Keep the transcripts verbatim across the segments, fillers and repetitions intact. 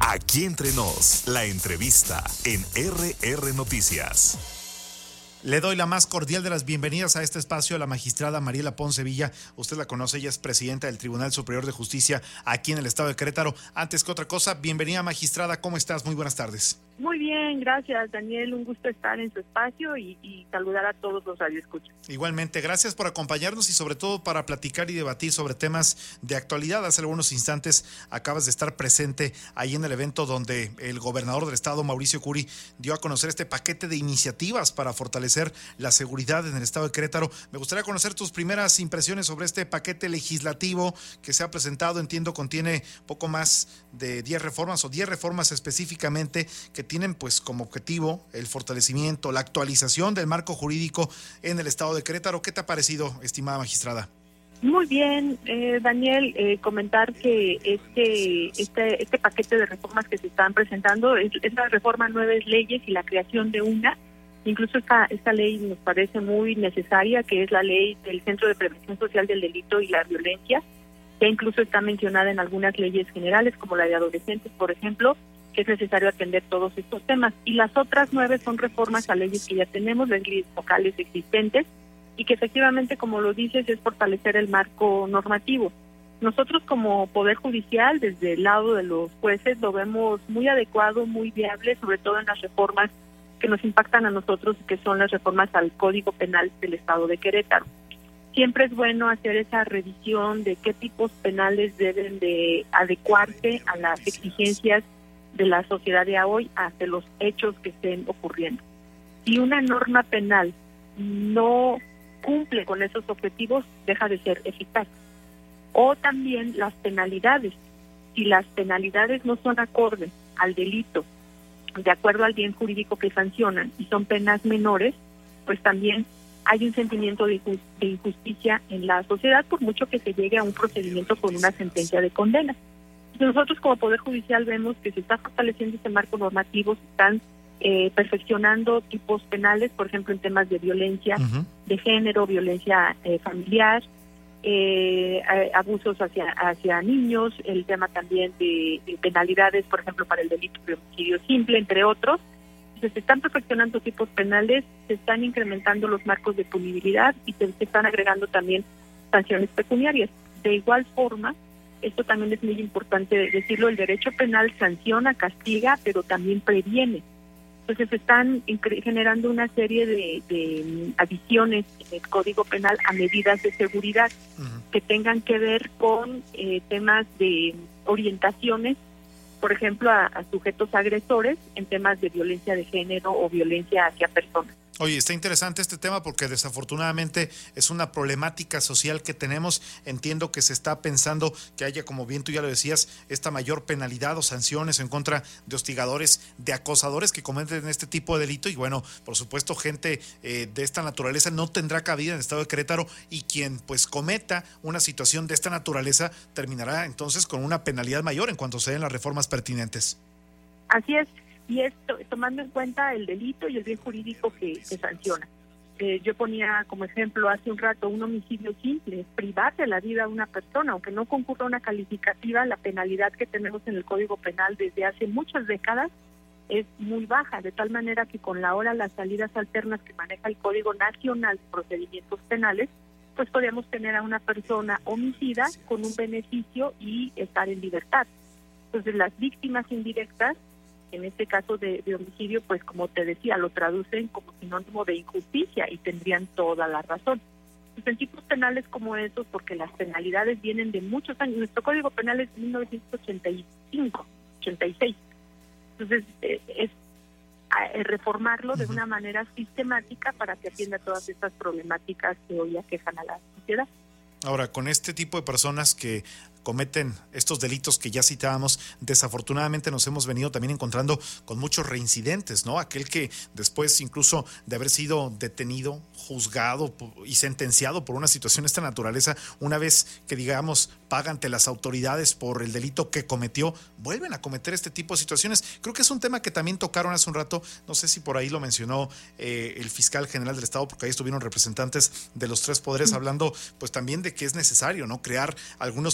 Aquí entre nos, la entrevista en R R Noticias. Le doy la más cordial de las bienvenidas a este espacio a la magistrada Mariela Ponce Villa. Usted la conoce, ella es presidenta del Tribunal Superior de Justicia aquí en el estado de Querétaro. Antes que otra cosa, bienvenida, magistrada, ¿cómo estás? Muy buenas tardes. Muy bien, gracias, Daniel, un gusto estar en su espacio y, y saludar a todos los radioescuchas. Igualmente, gracias por acompañarnos y sobre todo para platicar y debatir sobre temas de actualidad. Hace algunos instantes acabas de estar presente ahí en el evento donde el gobernador del estado, Mauricio Curi, dio a conocer este paquete de iniciativas para fortalecer la seguridad en el estado de Querétaro. Me gustaría conocer tus primeras impresiones sobre este paquete legislativo que se ha presentado. Entiendo contiene poco más de diez reformas o diez reformas específicamente que tienen pues como objetivo el fortalecimiento, la actualización del marco jurídico en el estado de Querétaro. ¿Qué te ha parecido, estimada magistrada? Muy bien, eh, Daniel, eh, comentar que este, este este paquete de reformas que se están presentando es, es la reforma a nueve leyes y la creación de una. Incluso esta, esta ley nos parece muy necesaria, que es la ley del Centro de Prevención Social del Delito y la Violencia, que incluso está mencionada en algunas leyes generales, como la de adolescentes, por ejemplo, que es necesario atender todos estos temas. Y las otras nueve son reformas a leyes que ya tenemos, las leyes locales existentes, y que efectivamente, como lo dices, es fortalecer el marco normativo. Nosotros como Poder Judicial, desde el lado de los jueces, lo vemos muy adecuado, muy viable, sobre todo en las reformas que nos impactan a nosotros, que son las reformas al Código Penal del Estado de Querétaro. Siempre es bueno hacer esa revisión de qué tipos penales deben de adecuarse a las exigencias de la sociedad de hoy, hacia los hechos que estén ocurriendo. Si una norma penal no cumple con esos objetivos, deja de ser eficaz. O también las penalidades. Si las penalidades no son acordes al delito, de acuerdo al bien jurídico que sancionan, y son penas menores, pues también hay un sentimiento de injusticia en la sociedad, por mucho que se llegue a un procedimiento con una sentencia de condena. Nosotros como Poder Judicial vemos que se está fortaleciendo este marco normativo, se están eh, perfeccionando tipos penales, por ejemplo en temas de violencia uh-huh. de género, violencia eh, familiar, eh, abusos hacia hacia niños, el tema también de, de penalidades, por ejemplo para el delito de homicidio simple, entre otros. Entonces, se están perfeccionando tipos penales, se están incrementando los marcos de punibilidad y se, se están agregando también sanciones pecuniarias. De igual forma, esto también es muy importante decirlo, el derecho penal sanciona, castiga, pero también previene. Entonces se están generando una serie de, de adiciones en el Código Penal a medidas de seguridad uh-huh. que tengan que ver con eh, temas de orientaciones, por ejemplo, a, a sujetos agresores en temas de violencia de género o violencia hacia personas. Oye, está interesante este tema porque desafortunadamente es una problemática social que tenemos. Entiendo que se está pensando que haya, como bien tú ya lo decías, esta mayor penalidad o sanciones en contra de hostigadores, de acosadores que cometen este tipo de delito. Y bueno, por supuesto, gente eh, de esta naturaleza no tendrá cabida en el estado de Querétaro, y quien pues cometa una situación de esta naturaleza terminará entonces con una penalidad mayor en cuanto se den las reformas pertinentes. Así es. Y esto tomando en cuenta el delito y el bien jurídico que, que sanciona. Eh, yo ponía como ejemplo hace un rato un homicidio simple, privar de la vida a una persona, aunque no concurra una calificativa, la penalidad que tenemos en el Código Penal desde hace muchas décadas es muy baja, de tal manera que con la hora las salidas alternas que maneja el Código Nacional de Procedimientos Penales, pues podríamos tener a una persona homicida con un beneficio y estar en libertad. Entonces las víctimas indirectas, en este caso de, de homicidio, pues como te decía, lo traducen como sinónimo de injusticia y tendrían toda la razón. Pues en tipos penales como esos, porque las penalidades vienen de muchos años, nuestro Código Penal es de mil novecientos ochenta y cinco, ochenta y seis. Entonces eh, es eh, reformarlo de una manera sistemática para que atienda todas estas problemáticas que hoy aquejan a la sociedad. Ahora, con este tipo de personas que cometen estos delitos que ya citábamos, desafortunadamente nos hemos venido también encontrando con muchos reincidentes, ¿no? Aquel que después incluso de haber sido detenido, juzgado y sentenciado por una situación de esta naturaleza, una vez que digamos paga ante las autoridades por el delito que cometió, vuelven a cometer este tipo de situaciones. Creo que es un tema que también tocaron hace un rato, no sé si por ahí lo mencionó eh, el fiscal general del estado, porque ahí estuvieron representantes de los tres poderes hablando pues también de que es necesario, ¿no? Crear algunos programas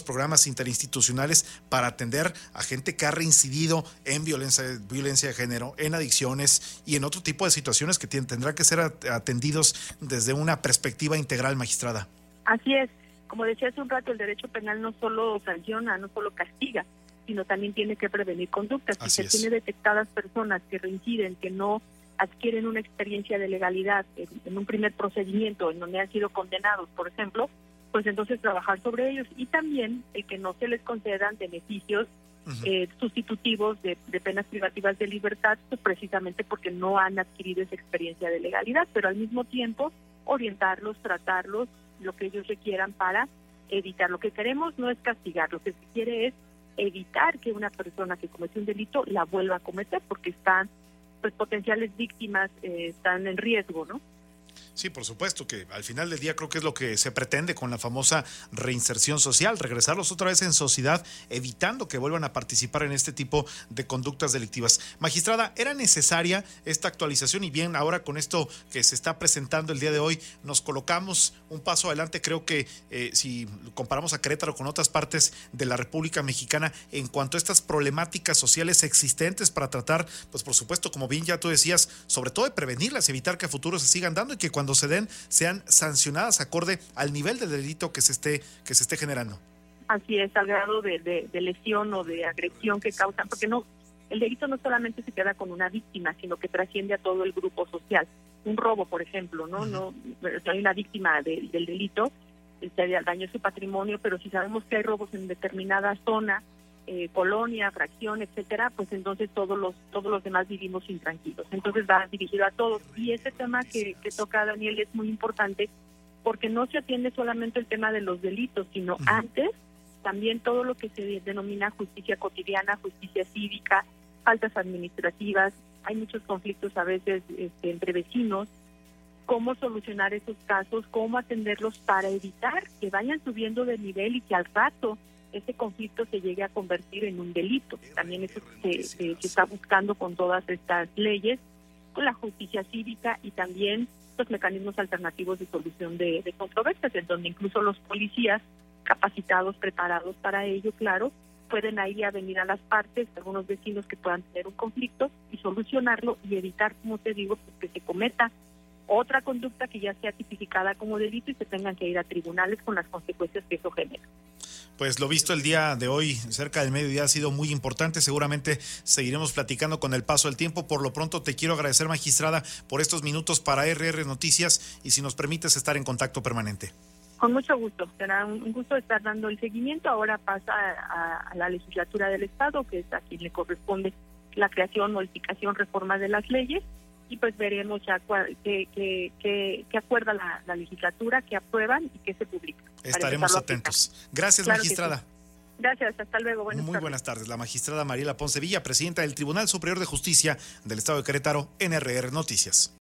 programas interinstitucionales para atender a gente que ha reincidido en violencia, violencia de género, en adicciones y en otro tipo de situaciones que tienen, tendrán que ser atendidos desde una perspectiva integral, magistrada. Así es. Como decía hace un rato, el derecho penal no solo sanciona, no solo castiga, sino también tiene que prevenir conductas. Si se tiene detectadas personas que reinciden, que no adquieren una experiencia de legalidad en, en un primer procedimiento en donde han sido condenados, por ejemplo, pues entonces trabajar sobre ellos. Y también el que no se les concedan beneficios uh-huh. eh, sustitutivos de, de penas privativas de libertad, pues precisamente porque no han adquirido esa experiencia de legalidad, pero al mismo tiempo orientarlos, tratarlos, lo que ellos requieran para evitar. Lo que queremos no es castigar, lo que se quiere es evitar que una persona que cometió un delito la vuelva a cometer, porque están, pues, potenciales víctimas eh, están en riesgo, ¿no? Sí, por supuesto, que al final del día creo que es lo que se pretende con la famosa reinserción social, regresarlos otra vez en sociedad, evitando que vuelvan a participar en este tipo de conductas delictivas. Magistrada, ¿era necesaria esta actualización? Y bien, ahora con esto que se está presentando el día de hoy, nos colocamos un paso adelante. Creo que eh, si comparamos a Querétaro con otras partes de la República Mexicana, en cuanto a estas problemáticas sociales existentes para tratar, pues por supuesto, como bien ya tú decías, sobre todo de prevenirlas, evitar que a futuro se sigan dando y que cuando se den sean sancionadas acorde al nivel de delito que se esté que se esté generando. Así es, al grado de, de, de lesión o de agresión que causan, porque no el delito no solamente se queda con una víctima, sino que trasciende a todo el grupo social. Un robo, por ejemplo, no, uh-huh. no, no hay una víctima de, del delito, se dañó su patrimonio, pero si sabemos que hay robos en determinada zona, Eh, colonia, fracción, etcétera, pues entonces todos los todos los demás vivimos intranquilos. Entonces va dirigido a todos. Y ese tema que, que toca Daniel es muy importante porque no se atiende solamente el tema de los delitos, sino uh-huh. antes también todo lo que se denomina justicia cotidiana, justicia cívica, faltas administrativas. Hay muchos conflictos a veces este, entre vecinos. Cómo solucionar esos casos, cómo atenderlos para evitar que vayan subiendo de nivel y que al rato ese conflicto se llegue a convertir en un delito. También eso se, se, se está buscando con todas estas leyes, con la justicia cívica y también los mecanismos alternativos de solución de, de controversias, en donde incluso los policías capacitados, preparados para ello, claro, pueden ir a venir a las partes, algunos vecinos que puedan tener un conflicto y solucionarlo y evitar, como te digo, pues, que se cometa otra conducta que ya sea tipificada como delito y se tengan que ir a tribunales con las consecuencias que eso genera. Pues lo visto el día de hoy, cerca del mediodía, ha sido muy importante. Seguramente seguiremos platicando con el paso del tiempo. Por lo pronto te quiero agradecer, magistrada, por estos minutos para R R Noticias y si nos permites estar en contacto permanente. Con mucho gusto. Será un gusto estar dando el seguimiento. Ahora pasa a, a la legislatura del Estado, que es a quien le corresponde la creación, modificación, reforma de las leyes. Y pues veremos ya qué que, que, que acuerda la, la legislatura, qué aprueban y qué se publica. Estaremos atentos. Gracias, claro, magistrada. Sí. Gracias, hasta luego. Buenas Muy tardes. buenas tardes. La magistrada Mariela Ponce Villa, presidenta del Tribunal Superior de Justicia del Estado de Querétaro, en R R Noticias.